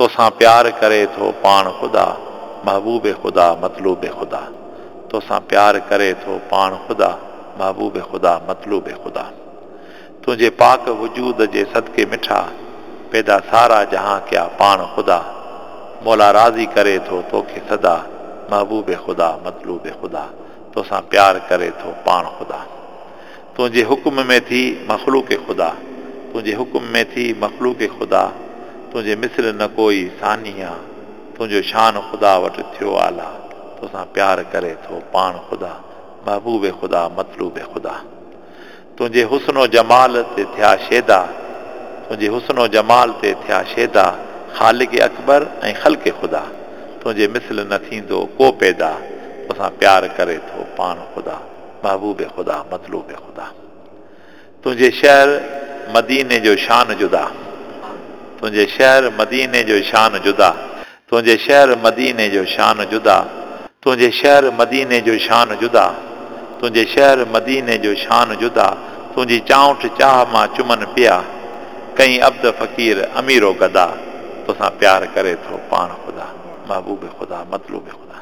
तोसां प्यार करे थो पाण ख़ुदा, महबूब ख़ुदा मतलूब ख़ुदा। तोसां प्यार करे थो पाण ख़ुदा, महबूब ख़ुदा मतलूब ख़ुदा। तुंहिंजे पाक वजूद जे सदके मिठा, पैदा सारा जहां कया पाण ख़ुदा। मौला राज़ी करे थो तोखे सदा, महबूब ख़ुदा मतलूब ख़ुदा। तोसां प्यार करे थो पाण ख़ुदा। तुंहिंजे हुक्म में थी मख़लूक ख़ुदा, तुंहिंजे हुक्म में थी मख़लूक ख़ुदा। तुंहिंजे मिस्र न कोई सानी आहे, तुंहिंजो शान ख़ुदा वटि थियो आला। तोसां प्यार करे थो पाण ख़ुदा, महबूब ख़ुदा मतलूब ख़ुदा। तुंहिंजे हुस्नो जमाल ते थिया शेदा, तुंहिंजे हुस्नो जमाल ते थिया शेदा, ख़ालिक अकबर ऐं ख़ल्क़ ख़ुदा। तुंहिंजे मिसल न थींदो को पैदा, तोसां प्यार करे थो पाण ख़ुदा, महबूब ख़ुदा मतलूब ख़ुदा। तुंहिंजे शहर मदीने जो शान जुदा, तुंहिंजे शहर मदीने जो शान जुदा। तुंहिंजे शहर मदीने जो शान जुदा, तुंहिंजे शहर मदीने जो शान जुदा। तुंहिंजे शहर मदीने जो शान जुदा। तुंहिंजी चाउंठ चाह मां चुमन पिया, कई अब्द फ़क़ीर अमीरो गदा। तोसां प्यार करे थो पाण ख़ुदा, महबूब ख़ुदा मतलूब ख़ुदा।